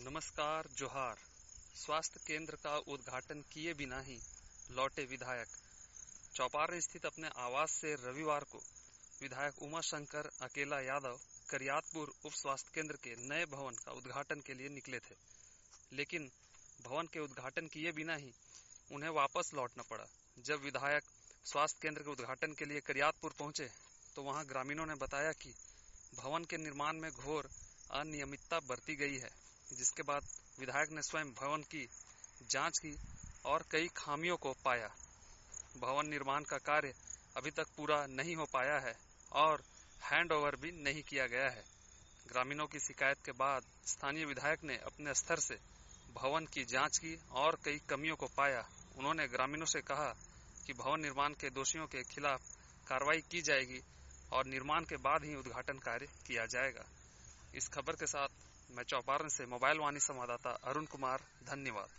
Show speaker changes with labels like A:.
A: नमस्कार जोहार। स्वास्थ्य केंद्र का उद्घाटन किए बिना ही लौटे विधायक। चौपारण स्थित अपने आवास से रविवार को विधायक उमाशंकर अकेला यादव करियातपुर उप स्वास्थ्य केंद्र के नए भवन का उद्घाटन के लिए निकले थे, लेकिन भवन के उद्घाटन किए बिना ही उन्हें वापस लौटना पड़ा। जब विधायक स्वास्थ्य केंद्र के उद्घाटन के लिए करियातपुर पहुंचे तो वहां ग्रामीणों ने बताया कि भवन के निर्माण में घोर अनियमितता बरती गई है, जिसके बाद विधायक ने स्वयं भवन की जांच की और कई खामियों को पाया। भवन निर्माण का कार्य अभी तक पूरा नहीं हो पाया है और हैंडओवर भी नहीं किया गया है। ग्रामीणों की शिकायत के बाद स्थानीय विधायक ने अपने स्तर से भवन की जांच की और कई कमियों को पाया। उन्होंने ग्रामीणों से कहा कि भवन निर्माण के दोषियों के खिलाफ कार्रवाई की जाएगी और निर्माण के बाद ही उद्घाटन कार्य किया जाएगा। इस खबर के साथ मैं चौपारण से मोबाइल वाणी संवाददाता अरुण कुमार, धन्यवाद।